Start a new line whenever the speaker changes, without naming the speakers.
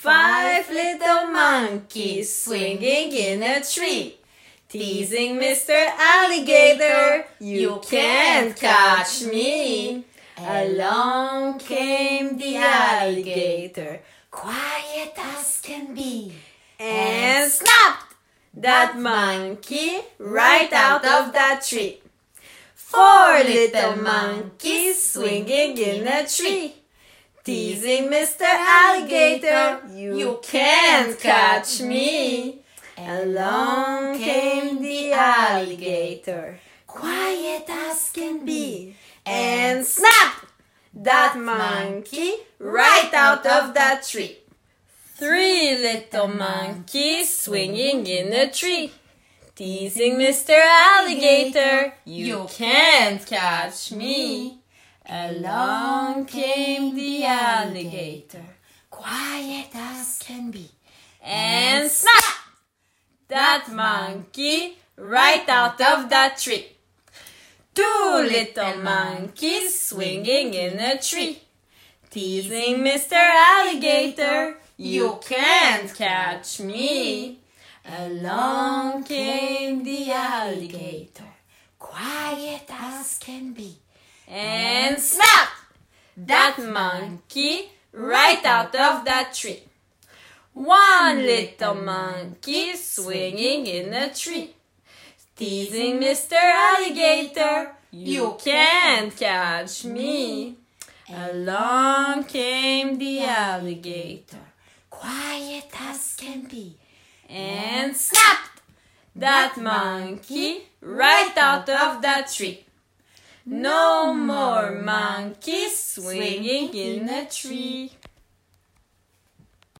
5 little monkeys swinging in a tree. Teasing Mr. Alligator, you can't catch me. Along came the alligator, quiet as can be, and snapped that monkey right out of that tree. 4 little monkeys swinging in a tree. Teasing Mr. Alligator, you can't catch me. Along came the alligator, quiet as can be, and snapped that monkey right out of that tree. 3 little monkeys swinging in a tree. Teasing Mr. Alligator, you can't catch me. Along came the alligator, quiet as can be, and snapped that monkey right out of that tree. 2 little monkeys swinging in a tree. Teasing Mr. Alligator, you can't catch me. Along came the alligator, quiet as can be, and snapped that monkey right out of that tree. 1 little monkey swinging in a tree. Teasing Mr. Alligator, you can't catch me. Along came the alligator, quiet as can be, and snapped that monkey right out of that tree. No more monkeys swinging in a tree.